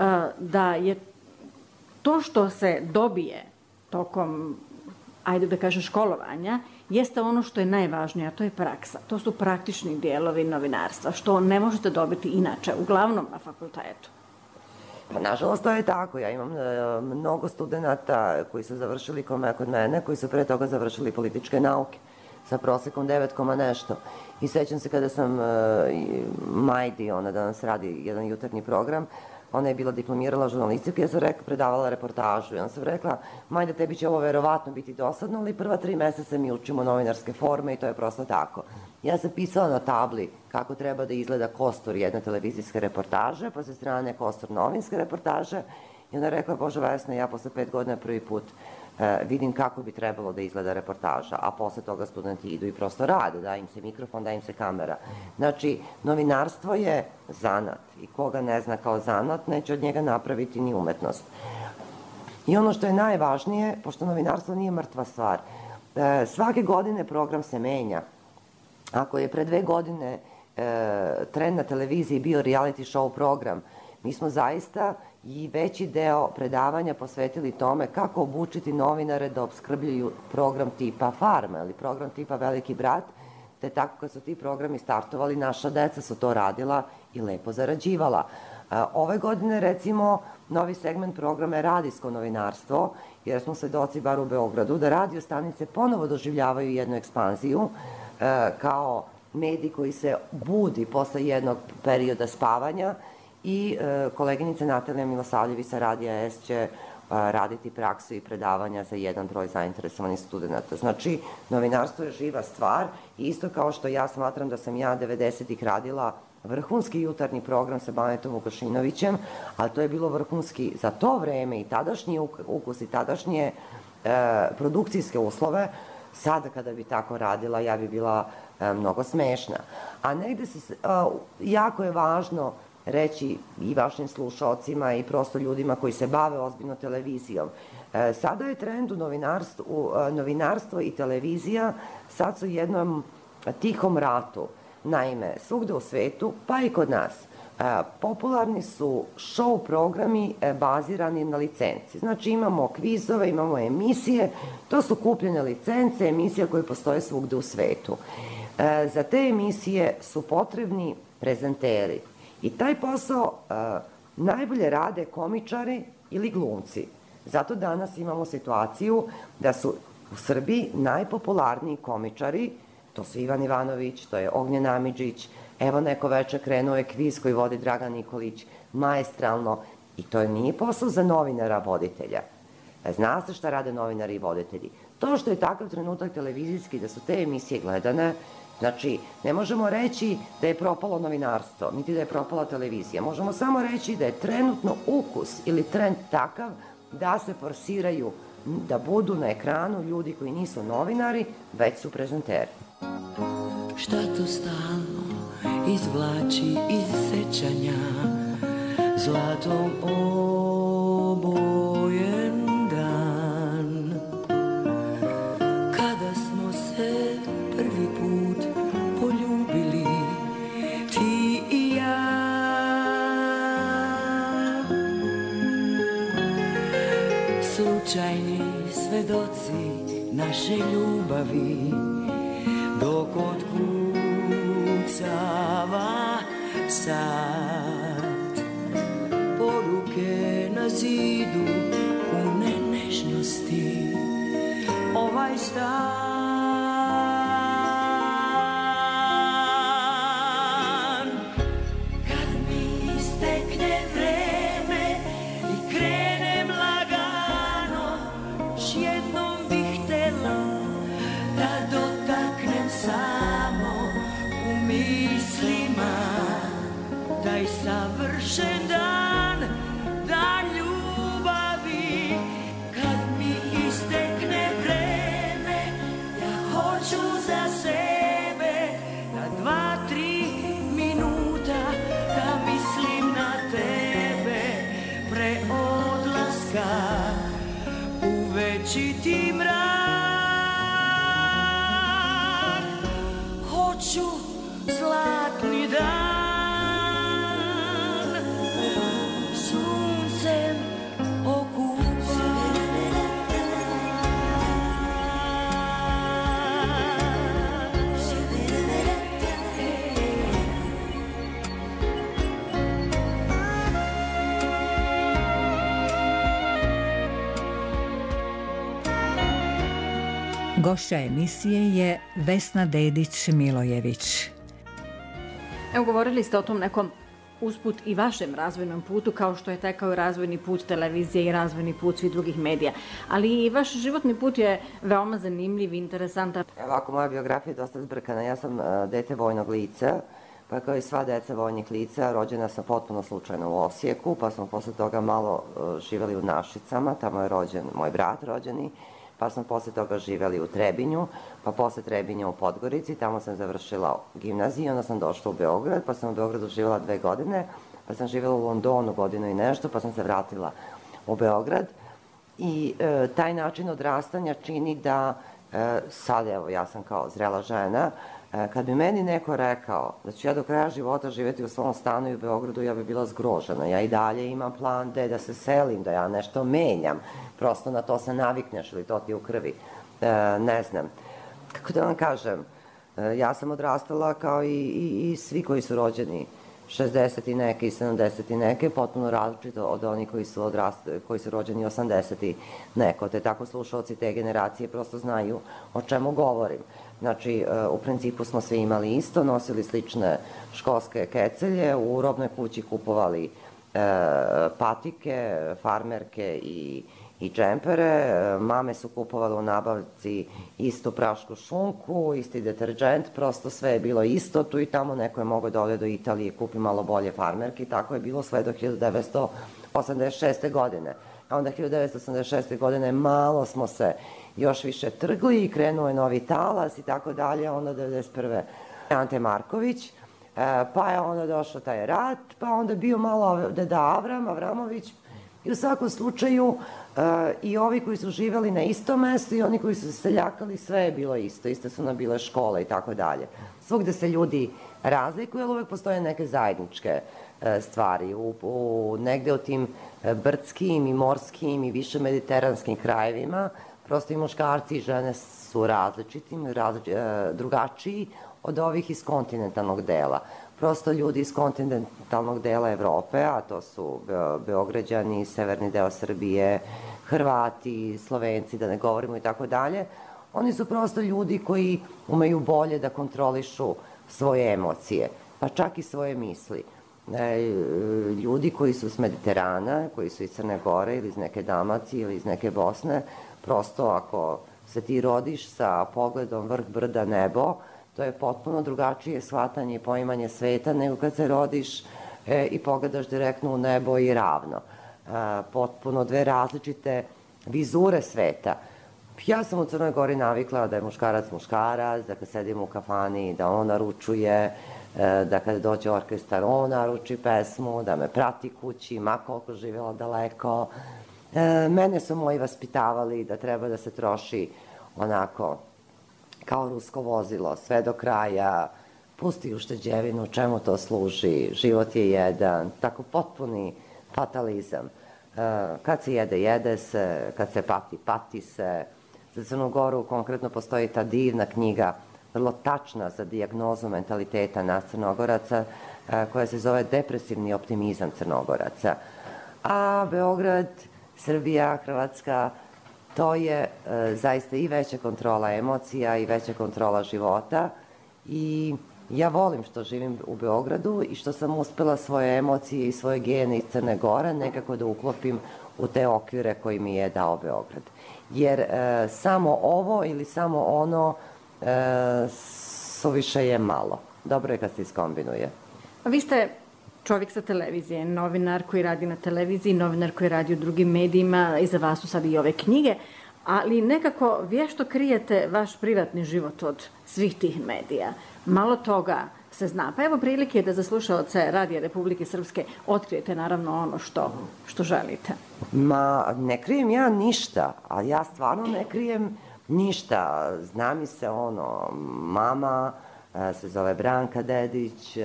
da je to što se dobije tokom, ajde da kažem, školovanja, jeste ono što je najvažnije, a to je praksa. To su praktični dijelovi novinarstva, što ne možete dobiti inače, uglavnom na fakultetu. Pa, nažalost, to je tako. Ja imam e, mnogo studenta koji su završili kod mene, koji su pre toga završili političke nauke sa prosekom devet koma nešto. I sećam se kada sam e, Majdi, ona danas radi jedan jutarnji program, ona je bila diplomirala žurnalistiku, ja sam rekla, predavala reportažu i ona sam rekla, Majda, tebi će ovo verovatno biti dosadno, ali prva tri meseca mi učimo novinarske forme i to je prosto tako. Ja sam pisala na tabli kako treba da izgleda kostur jedne televizijske reportaže, pa sa strane kostur novinske reportaže i ona rekla, Bože Vesna, ja posle pet godina prvi put e, vidim kako bi trebalo da izgleda reportaža, a posle toga studenti idu i prosto rade, da im se mikrofon, da im se kamera. Znači, novinarstvo je zanat i koga ne zna kao zanat, neće od njega napraviti ni umetnost. I ono što je najvažnije, pošto novinarstvo nije mrtva stvar, e, svake godine program se menja. Ako je pre dve godine e, trend na televiziji bio reality show program, mi smo zaista i veći deo predavanja posvetili tome kako obučiti novinare da obskrbljaju program tipa Farma ili program tipa Veliki brat, te tako kad su ti programi startovali, naša deca su to radila i lepo zarađivala. Ove godine, recimo, novi segment programa je radijsko novinarstvo, jer smo svedoci, bar u Beogradu, da radio stanice ponovo doživljavaju jednu ekspanziju kao medij koji se budi posle jednog perioda spavanja i koleginica Natalija Milosavljević sa Radija S će raditi praksu i predavanja za jedan broj zainteresovanih studenta. Znači, novinarstvo je živa stvar i isto kao što ja smatram da sam ja devedesetih radila vrhunski jutarnji program sa Banetom Vukašinovićem, ali to je bilo vrhunski za to vreme i tadašnji ukus i tadašnje produkcijske uslove. Sada kada bi tako radila, ja bi bila mnogo smešna. A negde se, jako je važno reći i vašim slušalcima i prosto ljudima koji se bave ozbiljno televizijom. Sada je trend u novinarstvo i televizija, sad su u jednom tihom ratu. Naime, svugde u svetu, pa i kod nas, popularni su show programi bazirani na licenci. Znači imamo kvizove, imamo emisije, to su kupljene licence, emisije koje postoje svugde u svetu. Za te emisije su potrebni prezenteri i taj posao najbolje rade komičari ili glumci. Zato danas imamo situaciju da su u Srbiji najpopularniji komičari, to su Ivan Ivanović, to je Ognjen Amidžić, evo neko veče krenuo je kviz koji vodi Dragan Nikolić, maestralno, i to nije posao za novinara voditelja. Zna se šta rade novinari i voditelji. To što je takav trenutak televizijski, da su te emisije gledane, znači, ne možemo reći da je propalo novinarstvo, niti da je propala televizija. Možemo samo reći da je trenutno ukus ili trend takav da se forsiraju, da budu na ekranu ljudi koji nisu novinari, već su prezenteri. Šta to stalno izvlači iz sećanja, zlatom obojen dan, kada smo se prvi put poljubili, ti i ja. Slučajni svedoci naše ljubavi, dok otkucava sat, poruke na zidu pune nežnosti, ovaj stan. Kad mi istekne vreme i krenem lagano, još jednom bih htela da dotaknem samo u mislima taj savršen dan, dan ljubavi. Kad mi istekne vreme, ja hoću za sebe da dva, tri minuta da mislim na tebe pre odlaska u večiti mrak. Hoću zlatni dan, suncem okupan. Gošća emisije je Vesna Dedić-Milojević. Evo, govorili ste o tom nekom usput i vašem razvojnom putu, kao što je tekao razvojni put televizije i razvojni put svih drugih medija. Ali i vaš životni put je veoma zanimljiv i interesantan. Ovako, moja biografija je dosta zbrkana. Ja sam dete vojnog lica, pa kao i sva deca vojnih lica, rođena sam potpuno slučajno u Osijeku, pa smo posle toga malo živeli u Našicama, tamo je rođen moj brat rođeni, pa smo posle toga živeli u Trebinju, pa posle Trebinja u Podgorici, tamo sam završila gimnaziju, onda sam došla u Beograd, pa sam u Beogradu živjela dve godine, pa sam živjela u Londonu godinu i nešto, pa sam se vratila u Beograd i e, taj način odrastanja čini da e, sad, evo, ja sam kao zrela žena, e, kad bi meni neko rekao da ću ja do kraja života živjeti u svom stanu i u Beogradu, ja bi bila zgrožena. Ja i dalje imam plan da, da se selim, da ja nešto menjam, prosto na to se navikneš ili to ti je u krvi. E, ne znam. Kako da vam kažem, e, ja sam odrastala kao i, i, i svi koji su rođeni šezdeset i neke i sedamdeset i neke, potpuno različito od onih koji su, odrastali, koji su rođeni osamdeset i neko. Te tako slušalci te generacije prosto znaju o čemu govorim. Znači, u principu smo svi imali isto, nosili slične školske kecelje, u robnoj kući kupovali e, patike, farmerke i i džempere, mame su kupovale u nabavci istu prašku šunku, isti deterđent, prosto sve je bilo isto, tu i tamo neko je mogao da ode do Italije i kupi malo bolje farmerke i tako je bilo sve do hiljadu devetsto osamdeset šeste. godine. A onda hiljadu devetsto osamdeset šeste. godine malo smo se još više trgli i krenuo je novi talas i tako dalje, onda devedeset prve. Ante Marković, pa je onda došao taj rat, pa onda bio malo deda Avram, Avramović, i u svakom slučaju i ovi koji su živeli na istom mestu i oni koji su se seljakali, sve je bilo isto, iste su nam bile škole i tako dalje. Svugde se ljudi razlikuju, ali uvek postoje neke zajedničke stvari. U, u, negde u tim brdskim i morskim i više mediteranskim krajevima prosto i muškarci i žene su različiti, različ, drugačiji od ovih iz kontinentalnog dela. Prosto ljudi iz kontinentalnog dela Evrope, a to su Beograđani, severni deo Srbije, Hrvati, Slovenci, da ne govorimo i tako dalje, oni su prosto ljudi koji umeju bolje da kontrolišu svoje emocije, pa čak i svoje misli. Ljudi koji su s Mediterana, koji su iz Crne Gore ili iz neke Dalmacije ili iz neke Bosne, prosto ako se ti rodiš sa pogledom vrh brda nebo, to je potpuno drugačije shvatanje i poimanje sveta nego kad se rodiš e, i pogledaš direktno u nebo i ravno. E, potpuno dve različite vizure sveta. Ja sam u Crnoj Gori navikla da je muškarac muškarac, da kad sedim u kafani da on naručuje, e, da kada dođe orkestar on naruči pesmu, da me prati kući, ma koliko živjela daleko. E, mene su moji vaspitavali da treba da se troši onako kao rusko vozilo, sve do kraja, pusti ušteđevinu, čemu to služi, život je jedan, tako potpuni fatalizam. Kad se jede, jede se, kad se pati, pati se. Za Crnu Goru konkretno postoji ta divna knjiga, vrlo tačna za dijagnozu mentaliteta nas Crnogoraca, koja se zove Depresivni optimizam Crnogoraca. A Beograd, Srbija, Hrvatska, to je e, zaista i veća kontrola emocija i veća kontrola života i ja volim što živim u Beogradu i što sam uspela svoje emocije i svoje gene iz Crne Gore nekako da uklopim u te okvire koji mi je dao Beograd. Jer e, samo ovo ili samo ono e, suviše je malo. Dobro je kad se iskombinuje. A vi ste čovjek sa televizije, novinar koji radi na televiziji, novinar koji radi u drugim medijima, iza vas su sad i ove knjige, ali nekako vješto krijete vaš privatni život od svih tih medija. Malo toga se zna. Pa evo prilike da za slušaoce Radija Republike Srpske otkrijete naravno ono što, što želite. Ma, ne krijem ja ništa, a ja stvarno ne krijem ništa. Zna mi se ono, mama se zove Branka Dedić,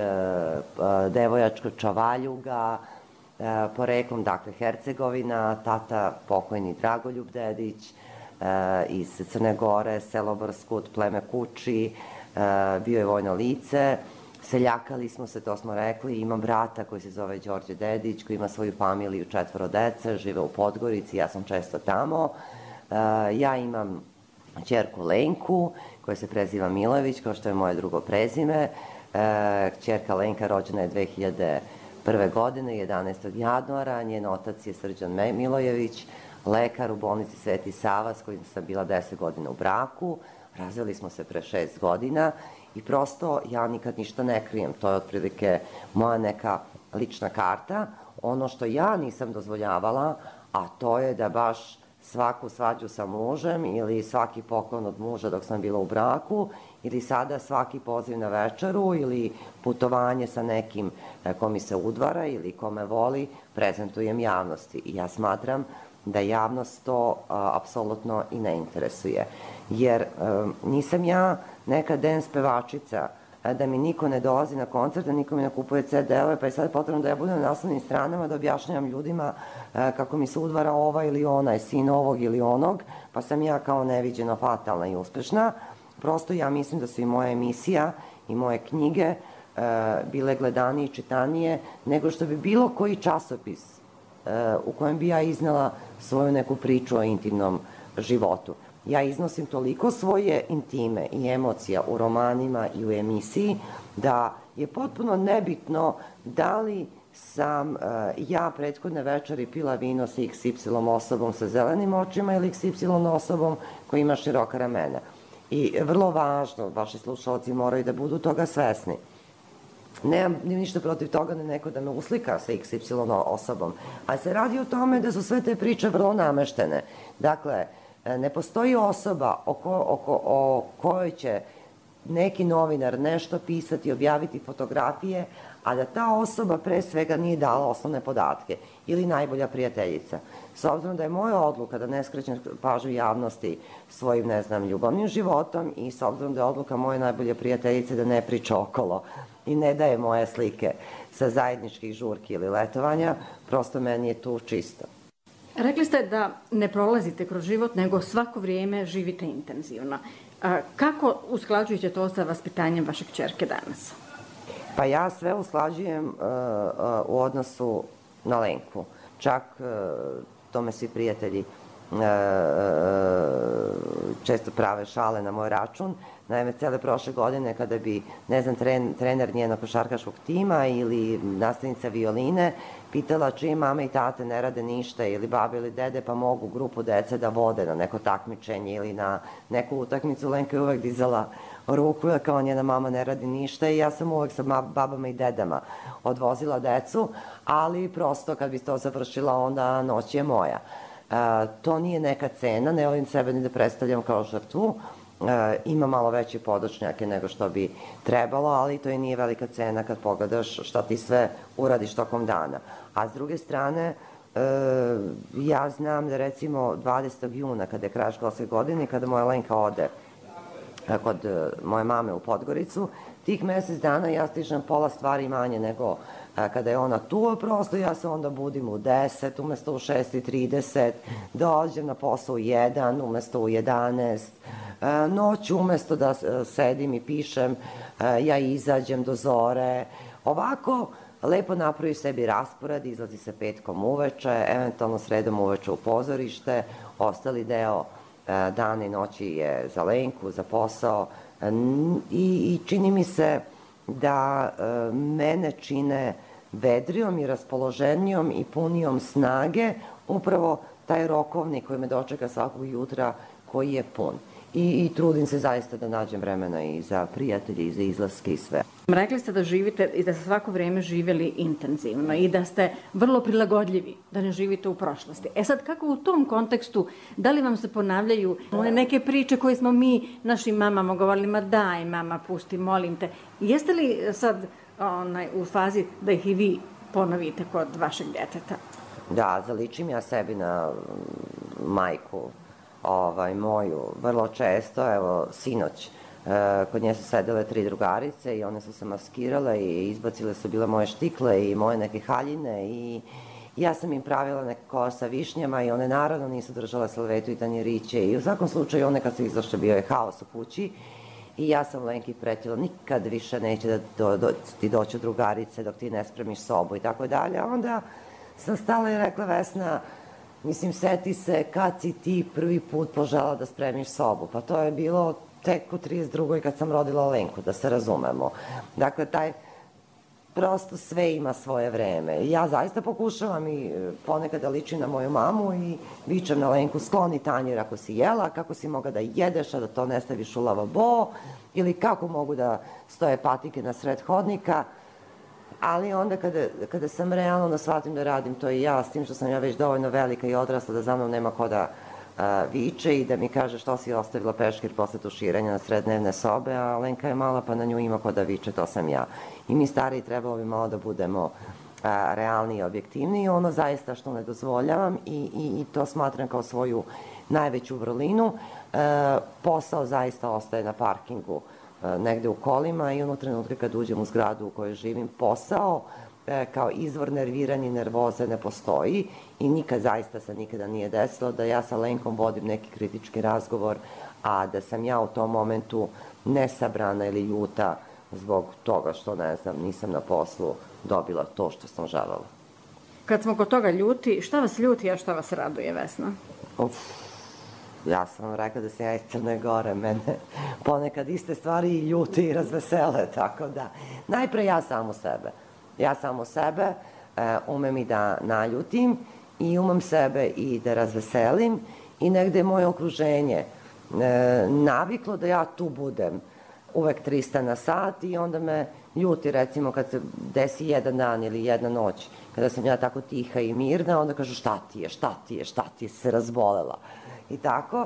devojačko Čavaljuga, poreklom, dakle, Hercegovina, tata pokojni Dragoljub Dedić, iz Crne Gore, selo Brskut, pleme Kuči, bio je vojno lice, seljakali smo se, to smo rekli, imam brata koji se zove Đorđe Dedić, koji ima svoju familiju, četvoro dece, žive u Podgorici, ja sam često tamo, ja imam ćerku Lenku, koja se preziva Milojević, kao što je moje drugo prezime. E, ćerka Lenka rođena je dve hiljade prve. godine, jedanaestog januara. Njen otac je Srđan Milojević, lekar u bolnici Sveti Sava, s kojim sam bila deset godina u braku. Razveli smo se pre šest godina i prosto ja nikad ništa ne krijem. To je otprilike moja neka lična karta. Ono što ja nisam dozvoljavala, a to je da baš svaku svađu sa mužem ili svaki poklon od muža dok sam bila u braku ili sada svaki poziv na večeru ili putovanje sa nekim ko mi se udvara ili ko me voli prezentujem javnosti. I ja smatram da javnost to a, apsolutno i ne interesuje. Jer a, nisam ja neka dance pevačica, da mi niko ne dolazi na koncert, da niko mi ne kupuje ce de-ove, pa je sad potrebno da ja budem na naslovnim stranama, da objašnjavam ljudima kako mi se udvara ova ili ona, je sin ovog ili onog, pa sam ja kao neviđeno fatalna i uspešna. Prosto ja mislim da su i moja emisija i moje knjige bile gledanije i čitanije nego što bi bilo koji časopis u kojem bi ja iznala svoju neku priču o intimnom životu. Ja iznosim toliko svoje intime i emocija u romanima i u emisiji da je potpuno nebitno da li sam ja prethodne večeri pila vino sa iks ipsilon osobom sa zelenim očima ili iks ipsilon osobom koja ima široka ramena. I vrlo važno, vaši slušalci moraju da budu toga svesni. Nemam ništa protiv toga da neko da me uslika sa iks ipsilon osobom, ali se radi o tome da su sve te priče vrlo nameštene. Dakle, ne postoji osoba o kojoj će neki novinar nešto pisati, objaviti fotografije, a da ta osoba pre svega nije dala osnovne podatke ili najbolja prijateljica. S obzirom da je moja odluka da ne skrećem pažnju javnosti svojim, ne znam, ljubavnim životom i s obzirom da je odluka moje najbolje prijateljice da ne priča okolo i ne daje moje slike sa zajedničkih žurki ili letovanja, prosto meni je tu čisto. Rekli ste da ne prolazite kroz život, nego svako vrijeme živite intenzivno. Kako usklađujete to sa vaspitanjem vaše kćerke danas? Pa ja sve usklađujem u odnosu na Lenku. Čak tome svi prijatelji često prave šale na moj račun. Naime, cele prošle godine kada bi, ne znam, trener njenog košarkaškog tima ili nastavnica violine pitala čije mame i tate ne rade ništa ili babe ili dede pa mogu grupu dece da vode na neko takmičenje ili na neku utakmicu, Lenka je uvek dizala ruku kao njena mama ne radi ništa i ja sam uvek sa babama i dedama odvozila decu, ali prosto kad bi to završila onda noć je moja. To nije neka cena, ne volim sebe ni da predstavljam kao žrtvu, ima malo veće podočnjake nego što bi trebalo, ali to i nije velika cena kad pogledaš šta ti sve uradiš tokom dana. A s druge strane, ja znam da recimo dvadesetog juna, kada je kraj školske godine, kada moja Lenka ode kod moje mame u Podgoricu, tih mesec dana ja stižem pola stvari manje nego kada je ona tu, prosto ja se onda budim u deset, umesto u šest i trideset, dođem na posao u jedan, umesto u jedanaest, noć umesto da sedim i pišem, ja izađem do zore. Ovako, lepo napravi sebi raspored, izlazi se petkom uveče, eventualno sredom uveče u pozorište, ostali deo dana i noći je za Lenku, za posao i čini mi se da mene čine vedrijom i raspoloženijom i punijom snage upravo taj rokovnik koji me dočeka svakog jutra koji je pun. I trudim se zaista da nađem vremena i za prijatelje i za izlaske i sve. Rekli ste da živite i da ste svako vrijeme živjeli intenzivno i da ste vrlo prilagodljivi, da ne živite u prošlosti. E sad, kako u tom kontekstu, da li vam se ponavljaju one neke priče koje smo mi našim mamama govorili, ma daj mama, pusti, molim te. Jeste li sad u fazi da ih i vi ponovite kod vašeg djeteta? Da, zaličim ja sebi na majku moju vrlo često, evo sinoć kod nje su sedele tri drugarice i one su se maskirale i izbacile su bile moje štikle i moje neke haljine i ja sam im pravila neke kola sa višnjama i one naravno nisu držale salvetu i tanjiriće i u svakom slučaju one kad su izašle bio je haos u kući i ja sam Lenki pretila nikad više neće da ti doću drugarice dok ti ne spremiš sobu i tako dalje, a onda sam stala i rekla Vesna, mislim, seti se kad si ti prvi put požela da spremiš sobu. Pa to je bilo tek u trideset drugoj kad sam rodila Lenku, da se razumemo. Dakle, taj prosto sve ima svoje vreme. Ja zaista pokušavam i ponekad da ličim na moju mamu i vičem na Lenku, skloni tanjir ako si jela, kako si mogla da jedeš, a da to ne staviš u lavabo, ili kako mogu da stoje patike na sred hodnika. Ali onda kada sam realno da shvatim da radim to i ja, s tim što sam ja već dovoljno velika i odrasla da za mnom nema ko da viče i da mi kaže što si ostavila peškir posle tuširanja na sred dnevne sobe, a Lenka je mala pa na nju ima ko da viče, to sam ja. I mi stariji trebalo bi malo da budemo realni i objektivni i ono zaista što ne dozvoljavam i to smatram kao svoju najveću vrlinu. Posao zaista ostaje na parkingu negde u kolima i ono trenutka kad uđem u zgradu u kojoj živim, posao kao izvor nerviranja i nervoze ne postoji i nikad zaista se nikada nije desilo da ja sa Lenkom vodim neki kritički razgovor, a da sam ja u tom momentu nesabrana ili ljuta zbog toga što, ne znam, nisam na poslu dobila to što sam želela. Kad smo kod toga ljuti, šta vas ljuti, a šta vas raduje, Vesna? Uf, ja sam vam rekla da sam ja iz Crne Gore, mene ponekad iste stvari i ljuti i razvesele, tako da, najpre ja samo sebe. Ja samo sebe e, umem i da naljutim i umem sebe i da razveselim i negde je moje okruženje e, naviklo da ja tu budem uvek trista na sat i onda me ljuti, recimo, kad se desi jedan dan ili jedna noć, kada sam ja tako tiha i mirna, onda kažu šta ti je, šta ti je, šta ti je, se razbolela. I tako.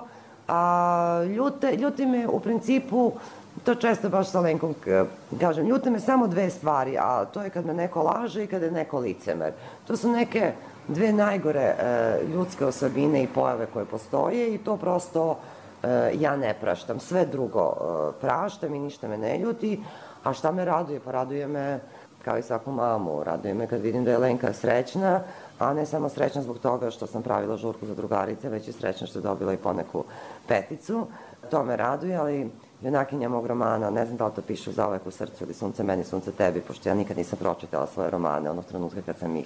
A, ljute, ljuti me u principu, to često baš sa Lenkom kažem, ljute me samo dve stvari, a to je kad me neko laže i kada je neko licemer. To su neke dve najgore e, ljudske osobine i pojave koje postoje i to prosto e, ja ne praštam. Sve drugo e, praštam i ništa me ne ljuti. A šta me raduje? Pa raduje me, kao i svaku mamu, raduje me kad vidim da je Lenka srećna, a ne samo srećna zbog toga što sam pravila žurku za drugarice, već je srećna što je dobila i poneku peticu. To me raduje, ali junakinja mog romana, ne znam da li to piše Zauvek u srcu ili Sunce meni, sunce tebi, pošto ja nikad nisam pročitala svoje romane onog trenutka kad sam ih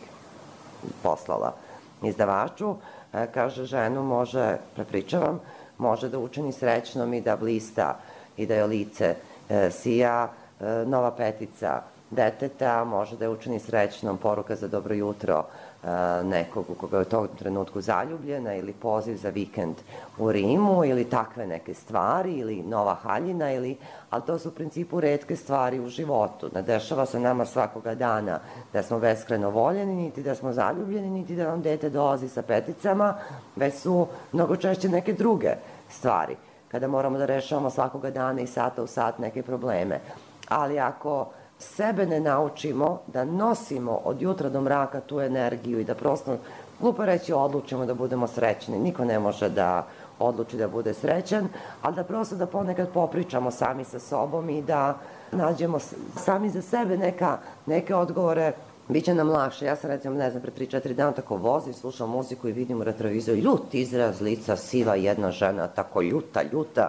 poslala izdavaču, kaže, ženu može, prepričavam, može da učini srećnom i da blista i da je lice e, sija, e, nova petica deteta, može da je učini srećnom poruka za dobro jutro e, nekog u koga je u tom trenutku zaljubljena ili poziv za vikend u Rimu ili takve neke stvari ili nova haljina, ili, ali to su u principu retke stvari u životu. Ne dešava se nama svakoga dana da smo beskrajno voljeni, niti da smo zaljubljeni, niti da vam dete dolazi sa peticama, već su mnogo češće neke druge stvari, kada moramo da rešavamo svakoga dana i sata u sat neke probleme. Ali ako sebe ne naučimo da nosimo od jutra do mraka tu energiju i da prosto, glupo reći, odlučimo da budemo srećni. Niko ne može da odluči da bude srećan, ali da prosto da ponekad popričamo sami sa sobom i da nađemo sami za sebe neka, neke odgovore, biće nam lakše. Ja sam, recimo, ne znam, pre tri četiri dana tako vozim, slušam muziku i vidim u retrovizoru ljut izraz lica, siva jedna žena, tako ljuta, ljuta.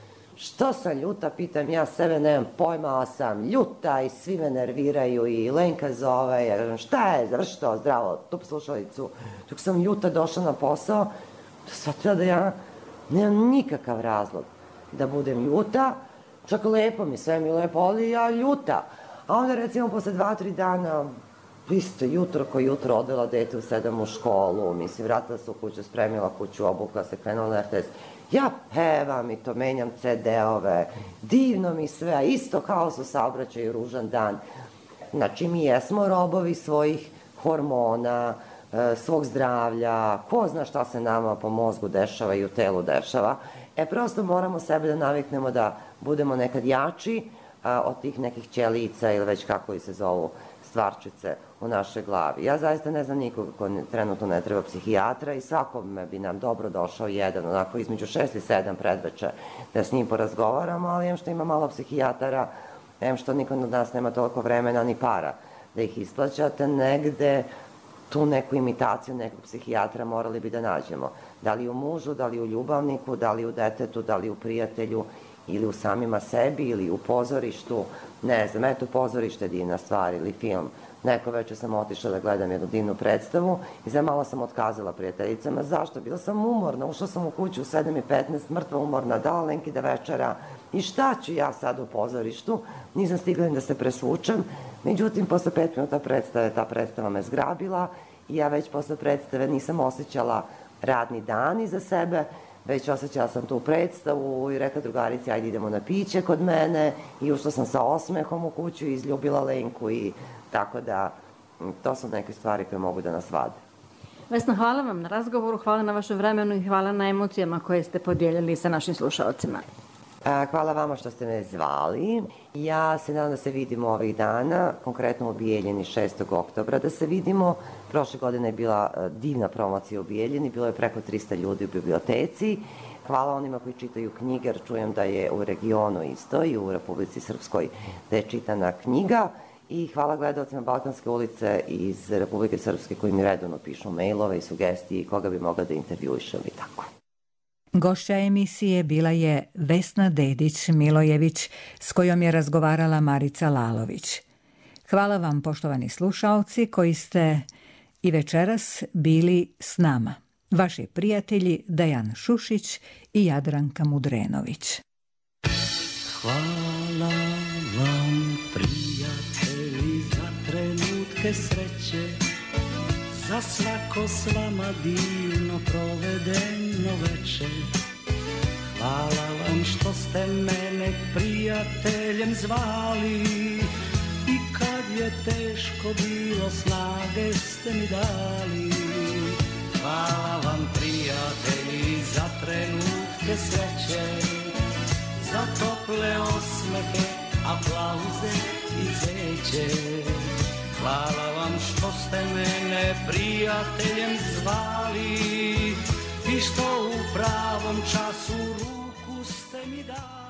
Što sam ljuta, pitam ja sebe, nemam pojma, ali sam ljuta i svi me nerviraju i Lenka zove, ja kažem, šta je, završi to, zdravo, tup slušalicu. Dok sam ljuta došla na posao, shvatila da ja nemam nikakav razlog da budem ljuta, čak lepo mi, sve mi lepo, ali ja ljuta. A onda, recimo, posle dva, tri dana, isto jutro ko jutro odela dete u sedam u školu, mislim, vratila se u kuću, spremila kuću, obukla se, krenula na er te es. Ja pevam i to menjam ce de-ove, divno mi sve, a isto haos u saobraćaju, ružan dan. Znači, mi jesmo robovi svojih hormona, svog zdravlja, ko zna šta se nama po mozgu dešava i u telu dešava. E, prosto moramo sebe da naviknemo da budemo nekad jači od tih nekih ćelica ili već kako li se zovu stvarčice u našoj glavi. Ja zaista ne znam nikoga ko trenutno ne treba psihijatra i svakome bi nam dobro došao jedan, onako između šest i sedam predveče da s njim porazgovaramo, ali em što ima malo psihijatara, em što niko od nas nema toliko vremena ni para da ih isplaćate, negde tu neku imitaciju nekog psihijatra morali bi da nađemo. Da li u mužu, da li u ljubavniku, da li u detetu, da li u prijatelju, ili u samima sebi, ili u pozorištu, ne znam, eto, pozorište je divna stvar, ili film. Neko večer sam otišla da gledam jednu divnu predstavu i za malo sam otkazala prijateljicama. Zašto? Bila sam umorna, ušla sam u kuću u sedam i petnaest, mrtva umorna, dala Lenki da večera. I šta ću ja sad u pozorištu? Nisam stigla da se presvučem. Međutim, posle pet minuta predstave, ta predstava me zgrabila i ja već posle predstave nisam osjećala radni dan iza sebe, već osjećala sam tu predstavu i rekla drugarici, ajde idemo na piće kod mene, i ušla sam sa osmehom u kuću i izljubila Lenku, i tako da to su neke stvari koje mogu da nas vade. Vesna, hvala vam na razgovoru, hvala na vašem vremenu i hvala na emocijama koje ste podijelili sa našim slušalcima. Hvala vama što ste me zvali. Ja se nadam da se vidimo ovih dana, konkretno u Bijeljini šestog oktobra da se vidimo. Prošle godine je bila divna promocija u Bijeljini, bilo je preko trista ljudi u biblioteci. Hvala onima koji čitaju knjige, jer čujem da je u regionu isto i u Republici Srpskoj da je čitana knjiga. I hvala gledalcima Balkanske ulice iz Republike Srpske koji mi redovno pišu mailove i sugestije i koga bi mogla da intervjuišem i tako. Gošća emisije bila je Vesna Dedić-Milojević, s kojom je razgovarala Marica Lalović. Hvala vam, poštovani slušaoci, koji ste i večeras bili s nama. Vaši prijatelji Dejan Šušić i Jadranka Mudrenović. Hvala vam, prijatelji, za trenutke sreće, za svako s vama divno provedeno veče. Hvala vam što ste mene prijateljem zvali i kad je teško bilo snage ste mi dali. Hvala vam, prijatelji, za trenutke sreće, za tople osmehe, aplauze i cveće. Hvala vam što ste mene prijateljem zvali i što u pravom času ruku ste mi dali.